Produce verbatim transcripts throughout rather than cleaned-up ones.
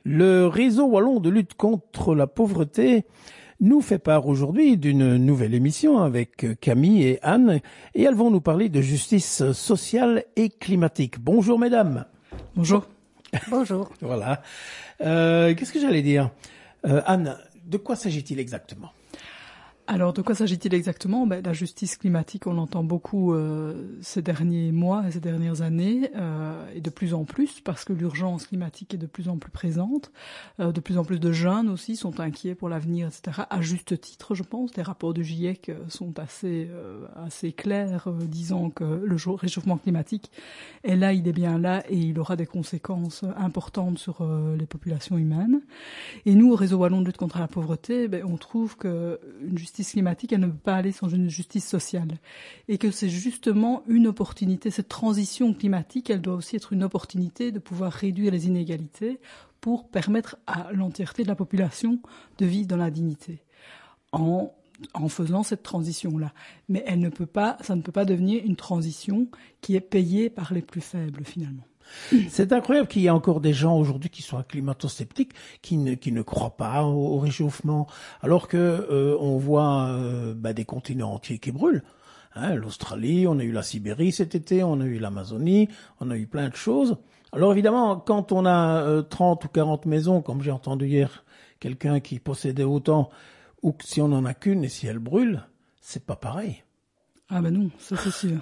Le réseau wallon de lutte contre la pauvreté nous fait part aujourd'hui d'une nouvelle émission avec Camille et Anne, et elles vont nous parler de justice sociale et climatique. Bonjour mesdames. Bonjour. Bonjour. Voilà. Euh, qu'est-ce que j'allais dire euh, Anne, de quoi s'agit-il exactement ? Alors, de quoi s'agit-il exactement ? Ben, la justice climatique, on l'entend beaucoup euh, ces derniers mois et ces dernières années, euh, et de plus en plus, parce que l'urgence climatique est de plus en plus présente. Euh, de plus en plus de jeunes aussi sont inquiets pour l'avenir, et cetera. À juste titre, je pense. Les rapports du GIEC sont assez euh, assez clairs, euh, disant que le réchauffement climatique est là, il est bien là, et il aura des conséquences importantes sur euh, les populations humaines. Et nous, au réseau wallon de lutte contre la pauvreté, ben, on trouve que une justice climatique, elle ne peut pas aller sans une justice sociale. Et que c'est justement une opportunité, cette transition climatique, elle doit aussi être une opportunité de pouvoir réduire les inégalités pour permettre à l'entièreté de la population de vivre dans la dignité. En en faisant cette transition-là. Mais elle ne peut pas, ça ne peut pas devenir une transition qui est payée par les plus faibles, finalement. C'est incroyable qu'il y ait encore des gens aujourd'hui qui soient climato-sceptiques, qui ne, qui ne croient pas au, au réchauffement, alors que euh, on voit euh, bah, des continents entiers qui brûlent. Hein, l'Australie, on a eu la Sibérie cet été, on a eu l'Amazonie, on a eu plein de choses. Alors évidemment, quand on a euh, trente ou quarante maisons, comme j'ai entendu hier quelqu'un qui possédait autant, ou que si on en a qu'une et si elle brûle, c'est pas pareil. Ah ben non, ça c'est sûr.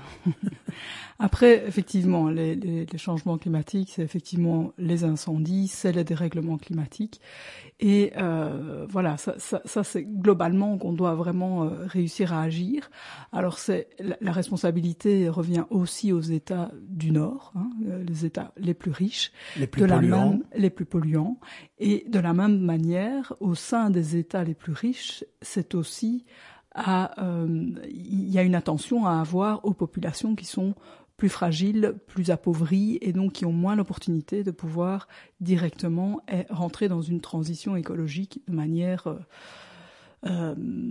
Après, effectivement, les, les, les changements climatiques, c'est effectivement les incendies, c'est les dérèglements climatiques. Et euh, voilà, ça, ça, ça c'est globalement qu'on doit vraiment euh, réussir à agir. Alors c'est la, la responsabilité revient aussi aux États du Nord, hein, les États les plus riches, les plus de polluants. La même, les plus polluants. Et de la même manière, au sein des États les plus riches, c'est aussi il euh, y a une attention à avoir aux populations qui sont plus fragiles, plus appauvries et donc qui ont moins l'opportunité de pouvoir directement rentrer dans une transition écologique de manière euh, euh,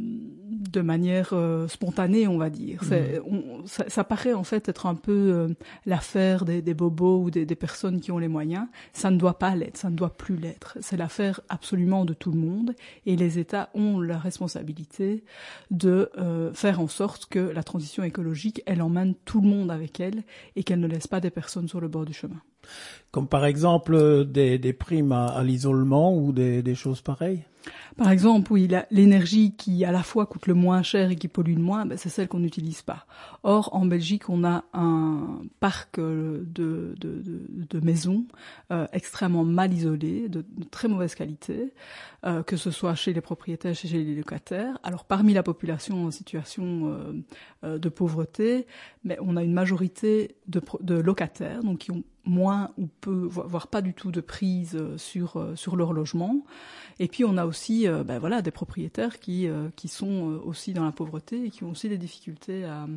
de manière euh, spontanée, on va dire. Mmh. C'est, on, ça, ça paraît en fait être un peu euh, l'affaire des, des bobos ou des, des personnes qui ont les moyens. Ça ne doit pas l'être, ça ne doit plus l'être. C'est l'affaire absolument de tout le monde et les États ont la responsabilité de euh, faire en sorte que la transition écologique, elle emmène tout le monde avec elle et qu'elle ne laisse pas des personnes sur le bord du chemin. Comme par exemple des, des primes à, à l'isolement ou des, des choses pareilles ? Par exemple, oui, la, l'énergie qui à la fois coûte le moins cher et qui pollue le moins, ben, c'est celle qu'on n'utilise pas. Or, en Belgique, on a un parc de, de, de, de maisons euh, extrêmement mal isolées, de, de très mauvaise qualité, euh, que ce soit chez les propriétaires, chez les locataires. Alors, parmi la population en situation euh, euh, de pauvreté, mais on a une majorité de, de locataires, donc qui ont moins ou peu, voire pas du tout de prise sur sur leur logement. Et puis on a aussi, euh, ben voilà, des propriétaires qui euh, qui sont aussi dans la pauvreté et qui ont aussi des difficultés à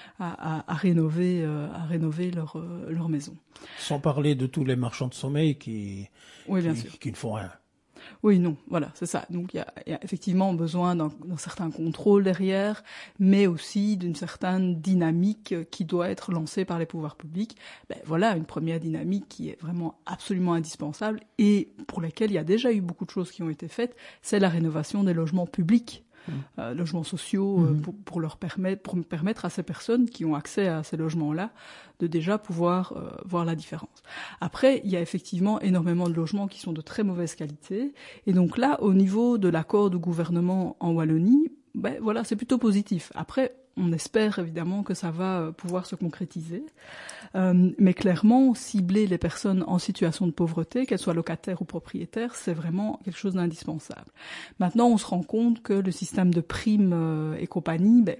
à, à, à rénover euh, à rénover leur euh, leur maison. Sans parler de tous les marchands de sommeil qui oui, bien qui, sûr. qui ne font rien. Oui, non, voilà, c'est ça. Donc il y a, y a effectivement besoin d'un, d'un certain contrôle derrière, mais aussi d'une certaine dynamique qui doit être lancée par les pouvoirs publics. Ben voilà, une première dynamique qui est vraiment absolument indispensable et pour laquelle il y a déjà eu beaucoup de choses qui ont été faites, c'est la rénovation des logements publics. Mmh. Euh, logements sociaux mmh. euh, pour, pour leur permettre, pour permettre à ces personnes qui ont accès à ces logements-là de déjà pouvoir euh, voir la différence. Après, il y a effectivement énormément de logements qui sont de très mauvaise qualité, et donc là, au niveau de l'accord du gouvernement en Wallonie, ben voilà, c'est plutôt positif. Après, on espère évidemment que ça va pouvoir se concrétiser, euh, mais clairement, cibler les personnes en situation de pauvreté, qu'elles soient locataires ou propriétaires, c'est vraiment quelque chose d'indispensable. Maintenant, on se rend compte que le système de primes euh, et compagnie, ben,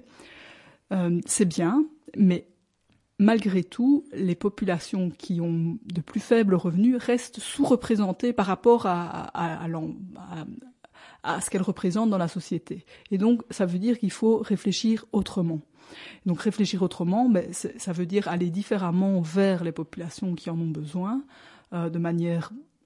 euh, c'est bien, mais malgré tout, les populations qui ont de plus faibles revenus restent sous-représentées par rapport à, à, à, à, à à ce qu'elle représente dans la société. Et donc, ça veut dire qu'il faut réfléchir autrement. Donc, réfléchir autrement, ben, ça veut dire aller différemment vers les populations qui en ont besoin, euh, de manière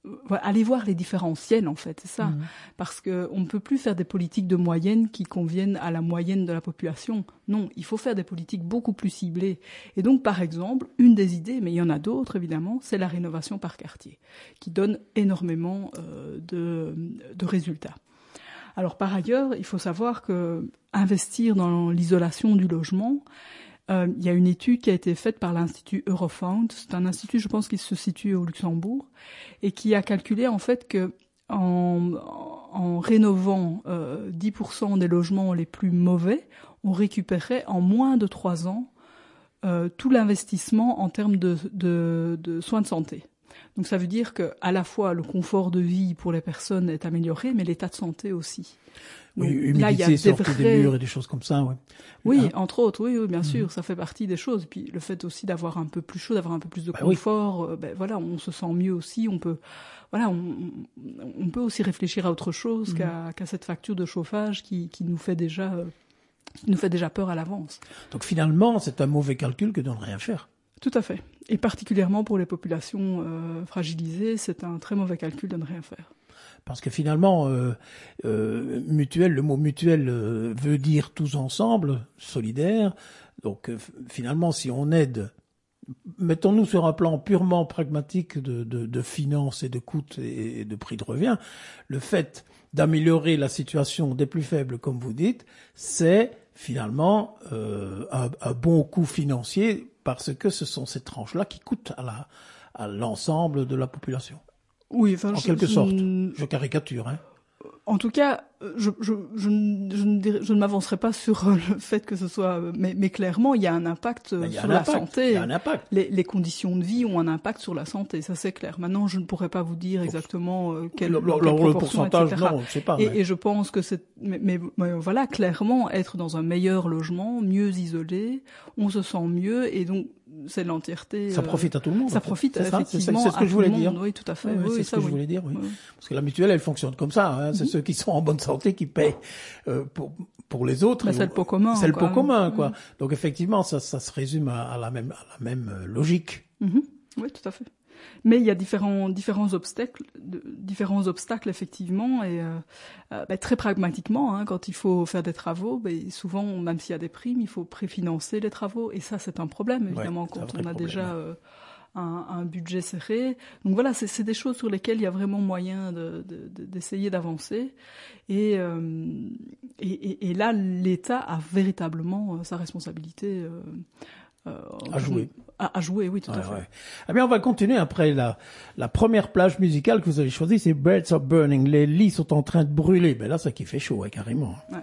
aller voir les différentiels, en fait, c'est ça. Mmh. Parce que on ne peut plus faire des politiques de moyenne qui conviennent à la moyenne de la population. Non, il faut faire des politiques beaucoup plus ciblées. Et donc, par exemple, une des idées, mais il y en a d'autres, évidemment, c'est la rénovation par quartier, qui donne énormément euh, de, de résultats. Alors, par ailleurs, il faut savoir que investir dans l'isolation du logement, Euh, il y a une étude qui a été faite par l'Institut Eurofound. C'est un institut, je pense, qui se situe au Luxembourg et qui a calculé en fait que en, en rénovant euh, dix pour cent des logements les plus mauvais, on récupérait en moins de trois ans euh, tout l'investissement en termes de, de, de soins de santé. Donc ça veut dire que à la fois le confort de vie pour les personnes est amélioré, mais l'état de santé aussi. Donc, oui, humidité, là, il y a des sortie vrais... des murs et des choses comme ça, ouais. Oui, hein? entre autres, oui, oui, bien sûr, mmh. ça fait partie des choses. Puis le fait aussi d'avoir un peu plus chaud, d'avoir un peu plus de bah, confort, oui. euh, ben voilà, on se sent mieux aussi. On peut, voilà, on, on peut aussi réfléchir à autre chose mmh. qu'à, qu'à cette facture de chauffage qui, qui nous fait déjà, euh, qui nous fait déjà peur à l'avance. Donc finalement, c'est un mauvais calcul que de ne rien faire. Tout à fait. Et particulièrement pour les populations euh, fragilisées, c'est un très mauvais calcul de ne rien faire. Parce que finalement, euh, euh, mutuelle, le mot mutuelle euh, veut dire tous ensemble, solidaire. Donc euh, finalement, si on aide, mettons-nous sur un plan purement pragmatique de, de, de finances et de coûts et de prix de revient, le fait d'améliorer la situation des plus faibles, comme vous dites, c'est finalement euh, un, un bon coût financier parce que ce sont ces tranches-là qui coûtent à, la, à l'ensemble de la population. Oui, enfin, en je, quelque je, sorte. Je caricature, hein. En tout cas, je, je, je, je, ne, dirais, je ne m'avancerai pas sur le fait que ce soit, mais, mais clairement, il y a un impact ben, sur un la impact, santé. Il y a un impact. Les, les conditions de vie ont un impact sur la santé, ça c'est clair. Maintenant, je ne pourrais pas vous dire exactement euh, quel, le, quelle le, le pourcentage, et cetera. Non, je sais pas. Et, mais... et je pense que c'est, mais, mais, mais voilà, clairement, être dans un meilleur logement, mieux isolé, on se sent mieux, et donc c'est l'entièreté. Ça profite à tout le monde. Ça en fait. profite c'est effectivement ça, c'est, c'est ce que à je voulais tout le monde. dire. Oui, tout à fait. Oui, oui, c'est oui, ce ça, que oui. je voulais dire. Oui. Oui. Parce que la mutuelle, elle fonctionne comme ça. Hein. C'est mm-hmm. ceux qui sont en bonne santé qui payent euh, pour pour les autres. Mais c'est le pot commun. C'est le pot commun, quoi. Mm. Donc effectivement, ça, ça se résume à, à la même, à la même logique. Mm-hmm. Oui, tout à fait. Mais il y a différents différents obstacles, de, différents obstacles effectivement, et euh, euh, bah, très pragmatiquement, hein, quand il faut faire des travaux, bah, souvent, même s'il y a des primes, il faut préfinancer les travaux, et ça c'est un problème évidemment ouais, quand on a problème. déjà euh, un, un budget serré. Donc voilà, c'est, c'est des choses sur lesquelles il y a vraiment moyen de, de, de, d'essayer d'avancer, et, euh, et, et, et là l'État a véritablement euh, sa responsabilité. Euh, Euh, à jouer. À, à jouer, oui, tout ouais, à fait. Ouais. Eh bien, on va continuer après la, la première plage musicale que vous avez choisie, c'est Birds Are Burning. Les lits sont en train de brûler. Ben là, c'est qui fait chaud, ouais, carrément. Ouais.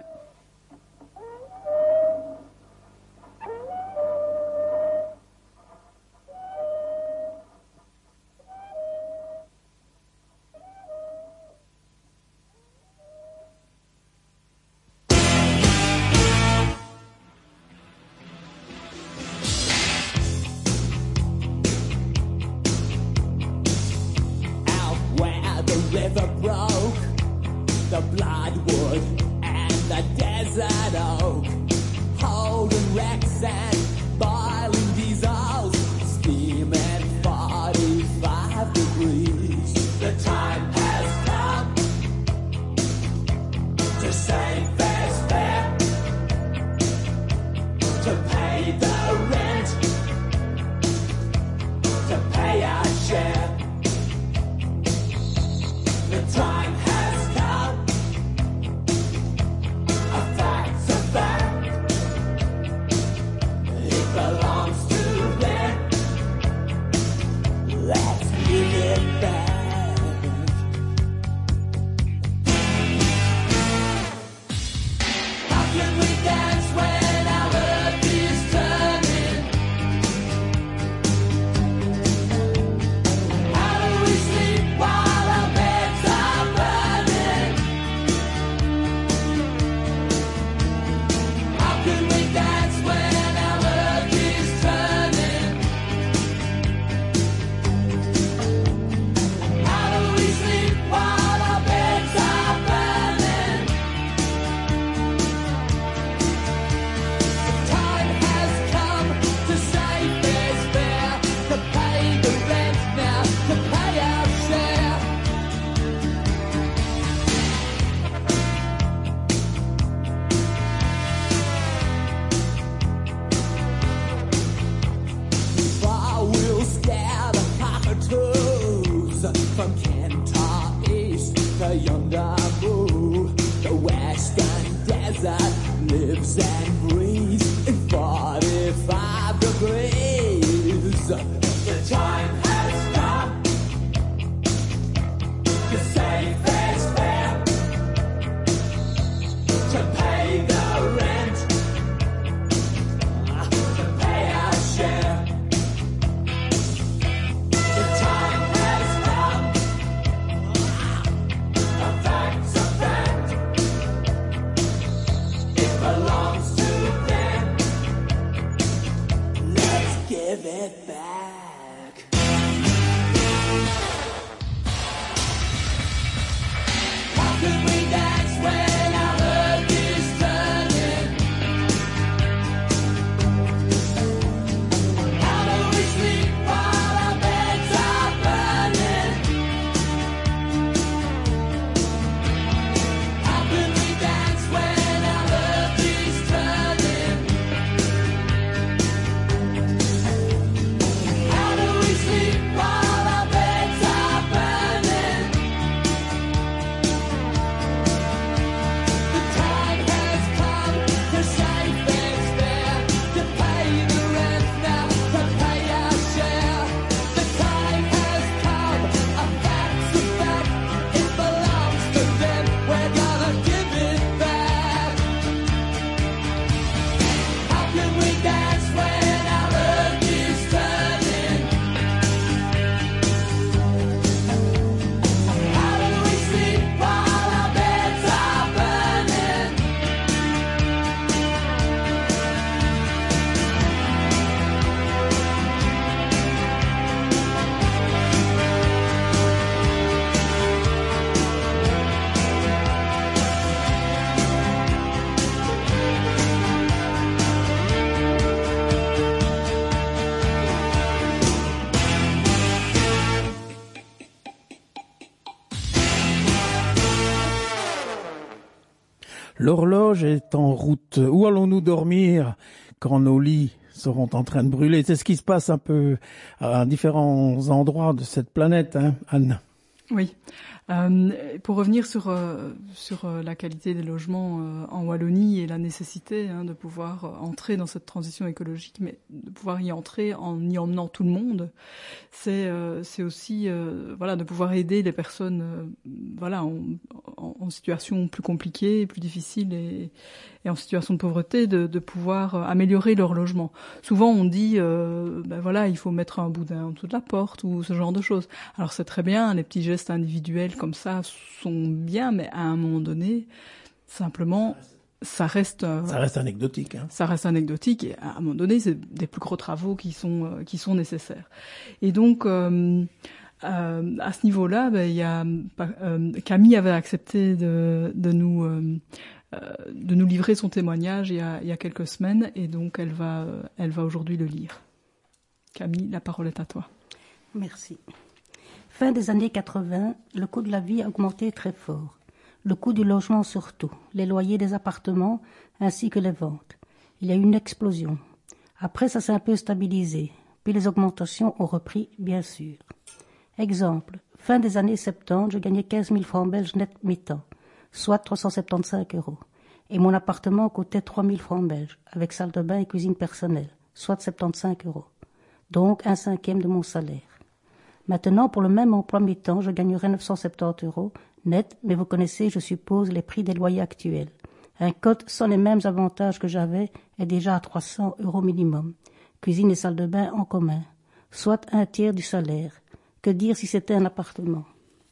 to yonder moon. The western desert lives and breathes in forty-five degrees. The time has come. The safest fare to pay the rent, to pay our share. The time has come. A fact's a fact. It belongs to them. Let's give it back. How could we dance when our earth is turning? How do we sleep while our beds are burning? How could we dance when our earth is turning? How do we sleep while our beds are burning? The time has come to save what's there, to pay the rent now, to pay our share. The time has come, a fact's a fact, it belongs to them, we're gonna give it back. How can we dance when our earth is turning? How do we sleep while our beds are burning? L'horloge est en route. Où allons-nous dormir quand nos lits seront en train de brûler? C'est ce qui se passe un peu à différents endroits de cette planète, hein, Anne? Oui. Euh, pour revenir sur euh, sur euh, la qualité des logements euh, en Wallonie et la nécessité hein, de pouvoir euh, entrer dans cette transition écologique, mais de pouvoir y entrer en y emmenant tout le monde, c'est euh, c'est aussi euh, voilà de pouvoir aider les personnes euh, voilà en, en, en situation plus compliquée, plus difficile et, et en situation de pauvreté, de, de pouvoir euh, améliorer leur logement. Souvent on dit euh, ben voilà il faut mettre un boudin en dessous de la porte ou ce genre de choses. Alors c'est très bien, les petits gestes individuels comme ça sont bien, mais à un moment donné, simplement, ça reste... Euh, Ça reste anecdotique. Hein. Ça reste anecdotique, et à un moment donné, c'est des plus gros travaux qui sont, euh, qui sont nécessaires. Et donc, euh, euh, à ce niveau-là, ben, il y a, euh, Camille avait accepté de, de nous... Euh, de nous livrer son témoignage il y a, il y a quelques semaines, et donc elle va, elle va aujourd'hui le lire. Camille, la parole est à toi. Merci. Fin des années quatre-vingts, le coût de la vie a augmenté très fort. Le coût du logement surtout, les loyers des appartements ainsi que les ventes. Il y a eu une explosion. Après, ça s'est un peu stabilisé. Puis les augmentations ont repris, bien sûr. Exemple, fin des années soixante-dix, je gagnais quinze mille francs belges net mi-temps, soit trois cent soixante-quinze euros. Et mon appartement coûtait trois mille francs belges, avec salle de bain et cuisine personnelle, soit soixante-quinze euros. Donc un cinquième de mon salaire. Maintenant, pour le même emploi mi-temps, je gagnerais neuf cent soixante-dix euros net, mais vous connaissez, je suppose, les prix des loyers actuels. Un code sans les mêmes avantages que j'avais est déjà à trois cents euros minimum. Cuisine et salle de bain en commun, soit un tiers du salaire. Que dire si c'était un appartement?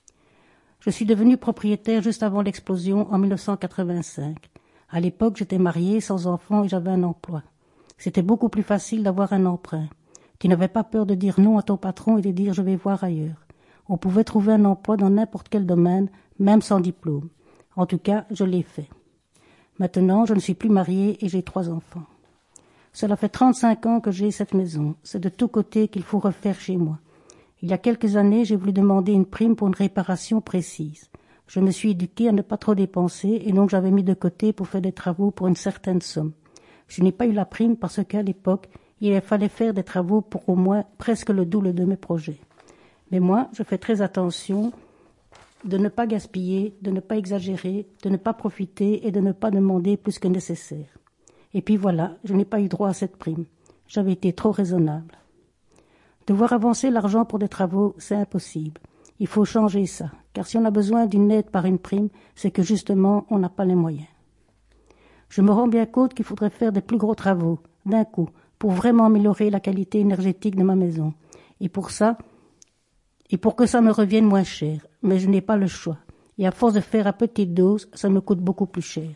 Je suis devenue propriétaire juste avant l'explosion en mille neuf cent quatre-vingt-cinq. À l'époque, j'étais mariée, sans enfant et j'avais un emploi. C'était beaucoup plus facile d'avoir un emprunt. Tu n'avais pas peur de dire non à ton patron et de dire « je vais voir ailleurs ». On pouvait trouver un emploi dans n'importe quel domaine, même sans diplôme. En tout cas, je l'ai fait. Maintenant, je ne suis plus mariée et j'ai trois enfants. Cela fait trente-cinq ans que j'ai cette maison. C'est de tous côtés qu'il faut refaire chez moi. Il y a quelques années, j'ai voulu demander une prime pour une réparation précise. Je me suis éduquée à ne pas trop dépenser et donc j'avais mis de côté pour faire des travaux pour une certaine somme. Je n'ai pas eu la prime parce qu'à l'époque, il fallait faire des travaux pour au moins presque le double de mes projets. Mais moi, je fais très attention de ne pas gaspiller, de ne pas exagérer, de ne pas profiter et de ne pas demander plus que nécessaire. Et puis voilà, je n'ai pas eu droit à cette prime. J'avais été trop raisonnable. Devoir avancer l'argent pour des travaux, c'est impossible. Il faut changer ça, car si on a besoin d'une aide par une prime, c'est que justement, on n'a pas les moyens. Je me rends bien compte qu'il faudrait faire des plus gros travaux, d'un coup, pour vraiment améliorer la qualité énergétique de ma maison. Et pour ça, et pour que ça me revienne moins cher. Mais je n'ai pas le choix. Et à force de faire à petite dose, ça me coûte beaucoup plus cher.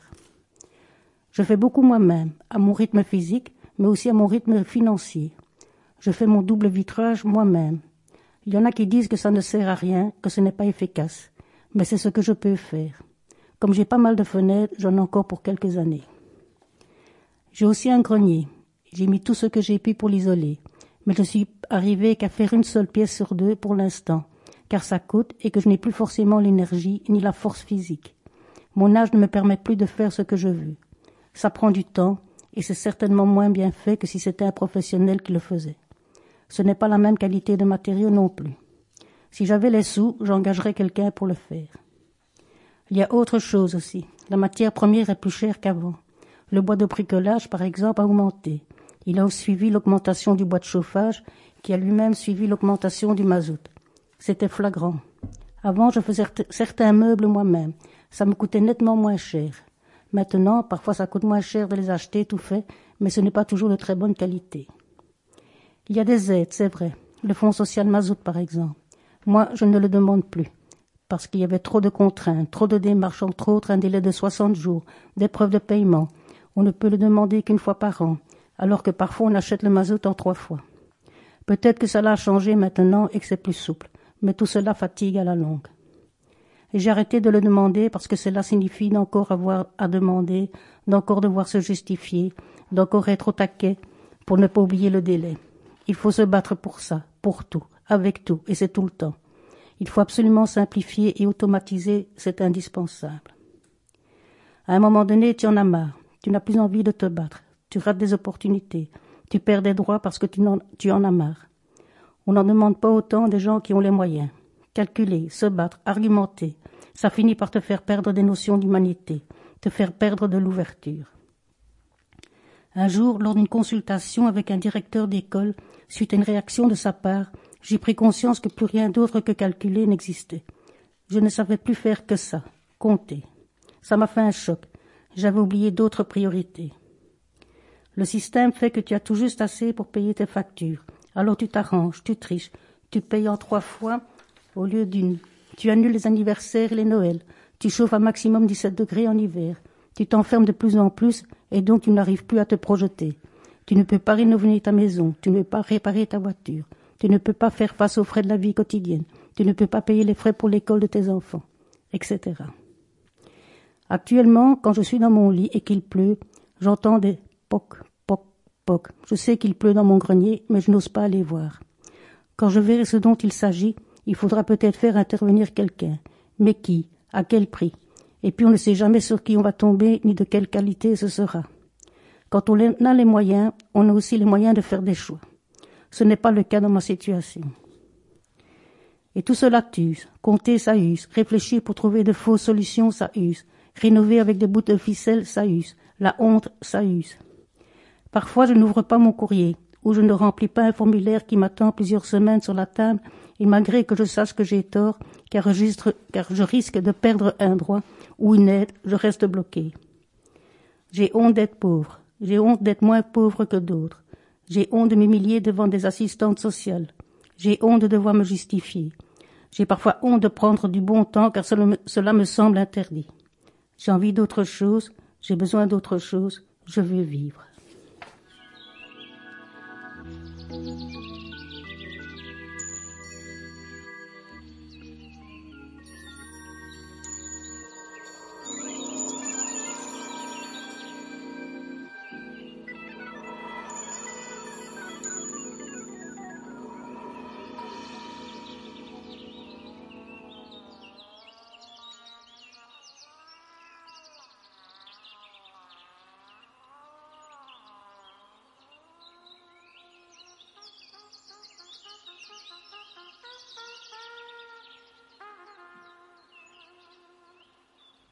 Je fais beaucoup moi-même, à mon rythme physique, mais aussi à mon rythme financier. Je fais mon double vitrage moi-même. Il y en a qui disent que ça ne sert à rien, que ce n'est pas efficace. Mais c'est ce que je peux faire. Comme j'ai pas mal de fenêtres, j'en ai encore pour quelques années. J'ai aussi un grenier. J'ai mis tout ce que j'ai pu pour l'isoler. Mais je suis arrivée qu'à faire une seule pièce sur deux pour l'instant, car ça coûte et que je n'ai plus forcément l'énergie ni la force physique. Mon âge ne me permet plus de faire ce que je veux. Ça prend du temps et c'est certainement moins bien fait que si c'était un professionnel qui le faisait. Ce n'est pas la même qualité de matériaux non plus. Si j'avais les sous, j'engagerais quelqu'un pour le faire. Il y a autre chose aussi. La matière première est plus chère qu'avant. Le bois de bricolage, par exemple, a augmenté. Il a aussi suivi l'augmentation du bois de chauffage, qui a lui-même suivi l'augmentation du mazout. C'était flagrant. Avant, je faisais certains meubles moi-même. Ça me coûtait nettement moins cher. Maintenant, parfois ça coûte moins cher de les acheter tout fait, mais ce n'est pas toujours de très bonne qualité. Il y a des aides, c'est vrai. Le Fonds social mazout, par exemple. Moi, je ne le demande plus. Parce qu'il y avait trop de contraintes, trop de démarches, entre autres un délai de soixante jours, d'épreuves de paiement. On ne peut le demander qu'une fois par an, alors que parfois on achète le mazout en trois fois. Peut-être que cela a changé maintenant et que c'est plus souple, mais tout cela fatigue à la longue. Et j'ai arrêté de le demander parce que cela signifie d'encore avoir à demander, d'encore devoir se justifier, d'encore être au taquet pour ne pas oublier le délai. Il faut se battre pour ça, pour tout, avec tout, et c'est tout le temps. Il faut absolument simplifier et automatiser, c'est indispensable. À un moment donné, tu en as marre, tu n'as plus envie de te battre, tu rates des opportunités, tu perds des droits parce que tu en, tu en as marre. On n'en demande pas autant des gens qui ont les moyens. Calculer, se battre, argumenter, ça finit par te faire perdre des notions d'humanité, te faire perdre de l'ouverture. Un jour, lors d'une consultation avec un directeur d'école, suite à une réaction de sa part, j'ai pris conscience que plus rien d'autre que calculer n'existait. Je ne savais plus faire que ça, compter. Ça m'a fait un choc. J'avais oublié d'autres priorités. Le système fait que tu as tout juste assez pour payer tes factures. Alors tu t'arranges, tu triches, tu payes en trois fois au lieu d'une. Tu annules les anniversaires et les Noëls. Tu chauffes à maximum dix-sept degrés en hiver. Tu t'enfermes de plus en plus et donc tu n'arrives plus à te projeter. Tu ne peux pas rénover ta maison, tu ne peux pas réparer ta voiture, tu ne peux pas faire face aux frais de la vie quotidienne, tu ne peux pas payer les frais pour l'école de tes enfants, et cetera. Actuellement, quand je suis dans mon lit et qu'il pleut, j'entends des poc, poc, poc. Je sais qu'il pleut dans mon grenier, mais je n'ose pas aller voir. Quand je verrai ce dont il s'agit, il faudra peut-être faire intervenir quelqu'un. Mais qui? À quel prix? Et puis on ne sait jamais sur qui on va tomber, ni de quelle qualité ce sera. Quand on a les moyens, on a aussi les moyens de faire des choix. Ce n'est pas le cas dans ma situation. Et tout cela t'use. Compter, ça use. Réfléchir pour trouver de fausses solutions, ça use. Rénover avec des bouts de ficelle, ça use. La honte, ça use. Parfois, je n'ouvre pas mon courrier, ou je ne remplis pas un formulaire qui m'attend plusieurs semaines sur la table, et malgré que je sache que j'ai tort, car, registre, car je risque de perdre un droit ou une aide, je reste bloqué. J'ai honte d'être pauvre. J'ai honte d'être moins pauvre que d'autres. J'ai honte de m'humilier devant des assistantes sociales. J'ai honte de devoir me justifier. J'ai parfois honte de prendre du bon temps car cela me, cela me semble interdit. J'ai envie d'autre chose, j'ai besoin d'autre chose, je veux vivre.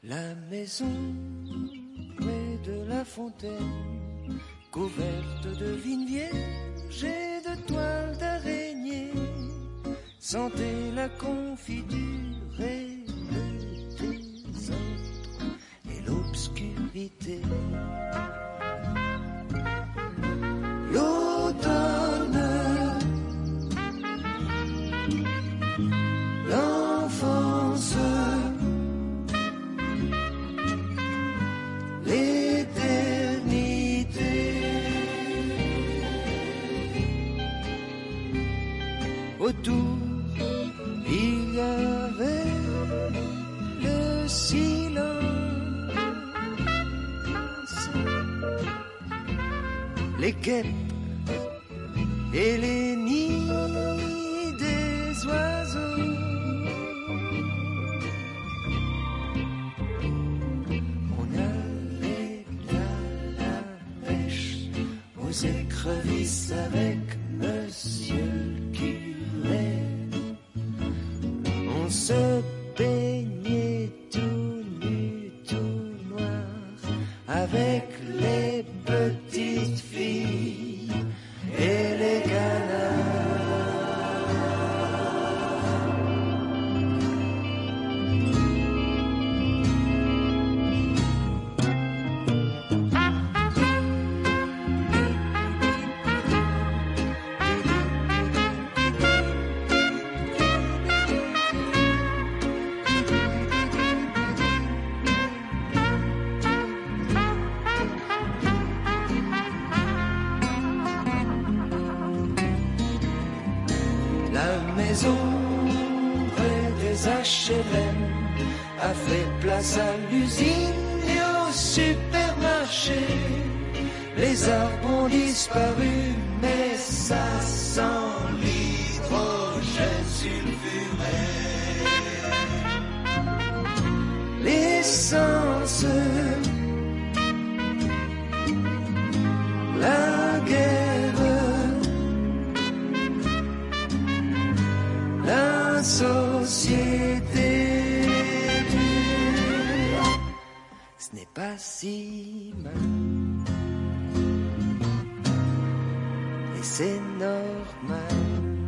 La maison près de la fontaine, couverte de vignes vierges et de toiles d'araignée, sentez la confiture et le désordre et l'obscurité. L'automne, l'enfance, l'éternité. Autour, il y avait le silence, les guêpes et les nids des oiseaux. On allait à la pêche aux écrevisses avec monsieur le curé. On se baignait tout nu, tout noir avec les petites filles et les H L M a fait place à l'usine et au supermarché. Les arbres ont disparu, mais ça sent l'hydrogène sulfuré. L'essence, la guerre, la société dure, ce n'est pas si mal. Et c'est normal,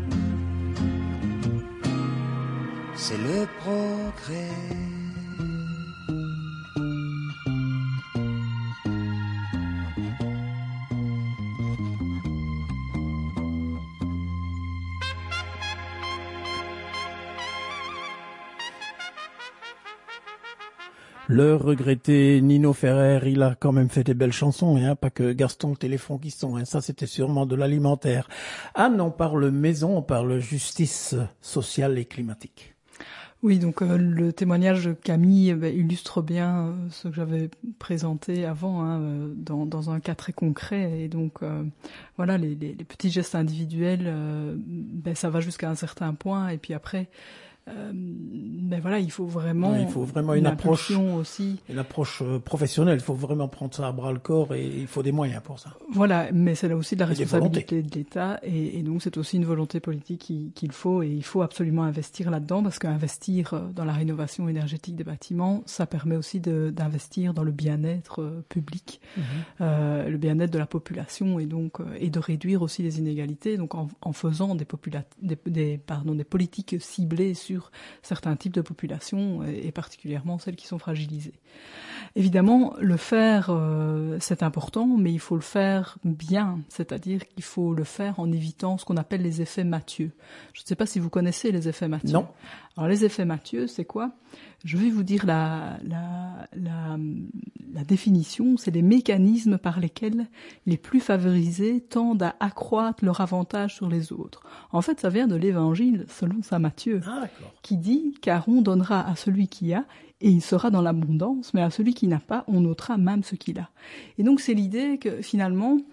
c'est le progrès. Le regretté Nino Ferrer, il a quand même fait des belles chansons, hein, pas que Gaston Téléphone qui sont, hein, ça c'était sûrement de l'alimentaire. Anne, on parle maison, on parle justice sociale et climatique. Oui, donc euh, le témoignage de Camille bah, illustre bien euh, ce que j'avais présenté avant, hein, euh, dans, dans un cas très concret. Et donc, euh, voilà, les, les, les petits gestes individuels, euh, ben, ça va jusqu'à un certain point. Et puis après... Euh, ben voilà, il faut vraiment, ouais, il faut vraiment une, une approche aussi, une approche professionnelle. Il faut vraiment prendre ça à bras le corps et il faut des moyens pour ça. Voilà, mais c'est là aussi de la responsabilité de l'État et, et donc c'est aussi une volonté politique qu'il, qu'il faut et il faut absolument investir là-dedans parce qu'investir dans la rénovation énergétique des bâtiments, ça permet aussi de, d'investir dans le bien-être public, mmh. euh, le bien-être de la population et donc et de réduire aussi les inégalités. Donc en, en faisant des, popula- des, des, pardon, des politiques ciblées sur sur certains types de populations et particulièrement celles qui sont fragilisées. Évidemment, le faire, euh, c'est important, mais il faut le faire bien, c'est-à-dire qu'il faut le faire en évitant ce qu'on appelle les effets Mathieu. Je ne sais pas si vous connaissez les effets Mathieu. Non. Alors les effets Mathieu, c'est quoi ? Je vais vous dire la, la, la, la définition, c'est les mécanismes par lesquels les plus favorisés tendent à accroître leur avantage sur les autres. En fait, ça vient de l'Évangile selon saint Matthieu, ah, qui dit « Car on donnera à celui qui a, et il sera dans l'abondance, mais à celui qui n'a pas, on ôtera même ce qu'il a. » Et donc c'est l'idée que finalement,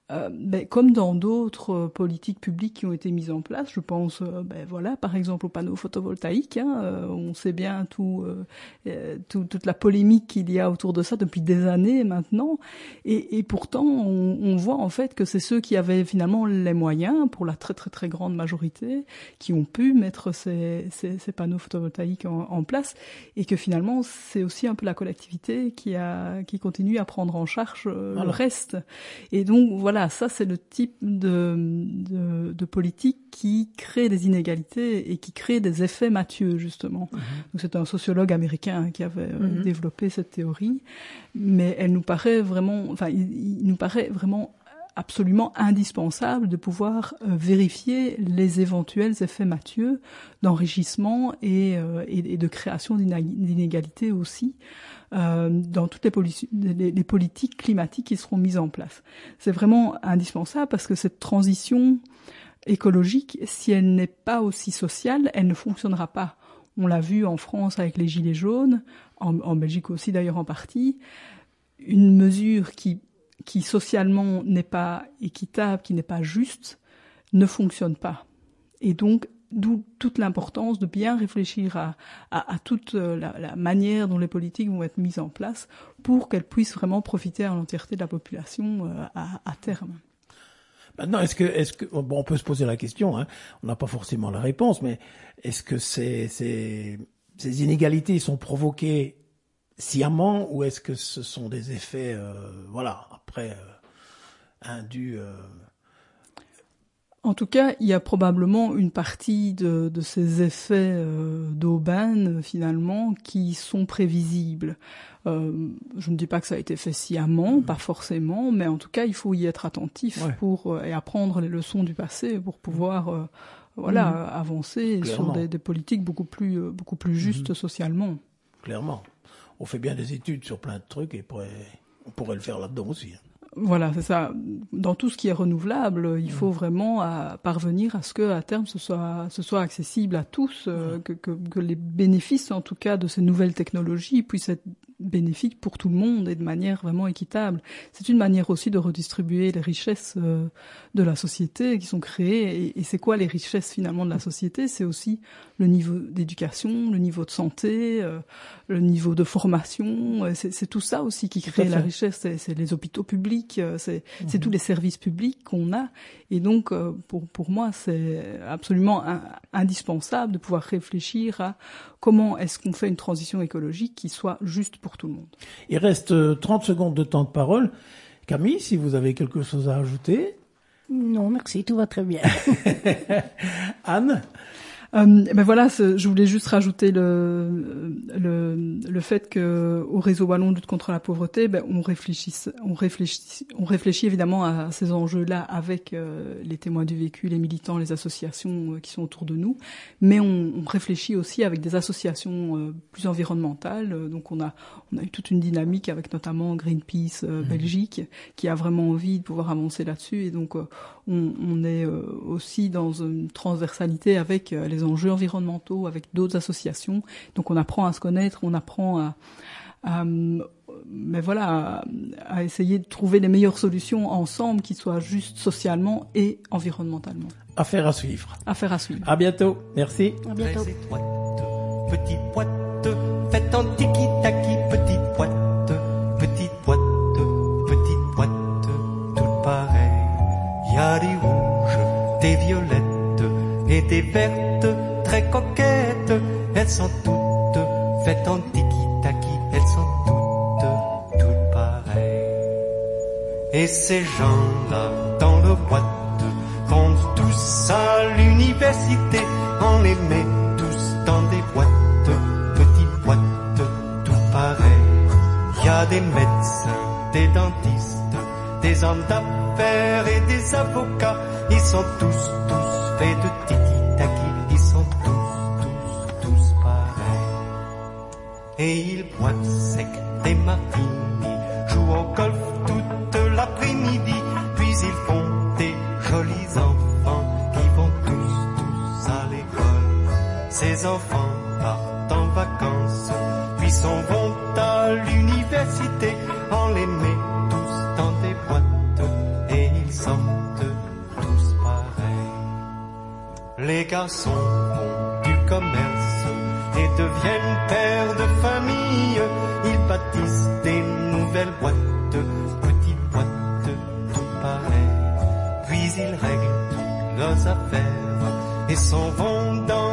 Euh, ben, comme dans d'autres euh, politiques publiques qui ont été mises en place, je pense, euh, ben voilà, par exemple aux panneaux photovoltaïques. Hein, euh, on sait bien tout, euh, euh, tout, toute la polémique qu'il y a autour de ça depuis des années maintenant, et, et pourtant on, on voit en fait que c'est ceux qui avaient finalement les moyens, pour la très très très grande majorité, qui ont pu mettre ces, ces, ces panneaux photovoltaïques en, en place, et que finalement c'est aussi un peu la collectivité qui a, qui continue à prendre en charge euh, Voilà. le reste. Et donc voilà. Ça, c'est le type de, de, de politique qui crée des inégalités et qui crée des effets Mathieu, justement. Mmh. Donc, c'est un sociologue américain qui avait mmh. développé cette théorie, mais elle nous paraît vraiment, enfin, il, il nous paraît vraiment absolument indispensable de pouvoir euh, vérifier les éventuels effets Mathieu d'enrichissement et, euh, et, et de création d'inégalités aussi. Euh, dans toutes les, poli- les, les politiques climatiques qui seront mises en place. C'est vraiment indispensable parce que cette transition écologique, si elle n'est pas aussi sociale, elle ne fonctionnera pas. On l'a vu en France avec les gilets jaunes, en, en Belgique aussi d'ailleurs en partie. Une mesure qui, qui socialement n'est pas équitable, qui n'est pas juste, ne fonctionne pas. Et donc, d'où toute l'importance de bien réfléchir à, à, à toute la, la manière dont les politiques vont être mises en place pour qu'elles puissent vraiment profiter à l'entièreté de la population euh, à, à terme. Maintenant, est-ce que, est-ce que, bon, on peut se poser la question, hein, on n'a pas forcément la réponse, mais est-ce que ces, ces, ces inégalités sont provoquées sciemment ou est-ce que ce sont des effets, euh, voilà, après, euh, indus, euh, En tout cas, il y a probablement une partie de, de ces effets euh, d'aubaine, finalement, qui sont prévisibles. Euh, je ne dis pas que ça a été fait sciemment, mmh. pas forcément, mais en tout cas, il faut y être attentif ouais. pour euh, et apprendre les leçons du passé pour pouvoir euh, voilà, mmh. avancer Clairement. sur des, des politiques beaucoup plus, euh, beaucoup plus justes mmh. socialement. Clairement. On fait bien des études sur plein de trucs et pourrait, on pourrait le faire là-dedans aussi. Voilà, c'est ça. Dans tout ce qui est renouvelable, il faut vraiment à parvenir à ce que, à terme, ce soit, ce soit accessible à tous, euh, que, que, que les bénéfices, en tout cas, de ces nouvelles technologies puissent être bénéfiques pour tout le monde et de manière vraiment équitable. C'est une manière aussi de redistribuer les richesses euh, de la société qui sont créées. Et, et c'est quoi les richesses finalement de la société ? C'est aussi le niveau d'éducation, le niveau de santé, euh, le niveau de formation. C'est, c'est tout ça aussi qui crée la richesse. C'est, c'est les hôpitaux publics, c'est, mmh. c'est tous les services publics qu'on a. Et donc, euh, pour, pour moi, c'est absolument un, indispensable de pouvoir réfléchir à comment est-ce qu'on fait une transition écologique qui soit juste pour tout le monde. Il reste trente secondes de temps de parole. Camille, si vous avez quelque chose à ajouter. Non, merci, tout va très bien. Anne ? Euh, ben voilà, je voulais juste rajouter le le, le fait que au réseau wallon de lutte contre la pauvreté, ben on réfléchit, on réfléchit, on réfléchit évidemment à ces enjeux-là avec euh, les témoins du vécu, les militants, les associations euh, qui sont autour de nous, mais on, on réfléchit aussi avec des associations euh, plus environnementales. Donc on a on a eu toute une dynamique avec notamment Greenpeace euh, mmh. Belgique qui a vraiment envie de pouvoir avancer là-dessus, et donc euh, on, on est euh, aussi dans une transversalité avec euh, les enjeux environnementaux, avec d'autres associations. Donc on apprend à se connaître, on apprend à, à mais voilà, à, à essayer de trouver les meilleures solutions ensemble qui soient justes socialement et environnementalement. Affaire à suivre. Affaire à suivre. À bientôt. Merci. À bientôt. Très étroite, petite boîte, faite en tiki-taki, petite boîte, petite boîte, petite boîte, toutes pareilles. Il y a des rouges, des violettes et des vertes, très coquettes. Elles sont toutes faites en tiki-taki, elles sont toutes, toutes pareilles. Et ces gens-là, dans leur boîte, vont tous à l'université. On les met tous dans des boîtes, petites boîtes, tout pareil. Il y a des médecins, des dentistes, des hommes d'affaires et des avocats. Ils sont tous, tous faits de tiki-taki. Ils sont tous, tous, tous pareils. Et ils boivent sec des martinis, jouent au golf toute l'après-midi, puis ils font des jolis enfants qui vont tous, tous à l'école. Ces enfants partent en vacances, puis s'en vont à l'université. On les met tous dans des boîtes et ils sont garçons font du commerce et deviennent pères de famille. Ils bâtissent des nouvelles boîtes, petites boîtes, tout pareil. Puis ils règlent toutes leurs affaires et s'en vont dans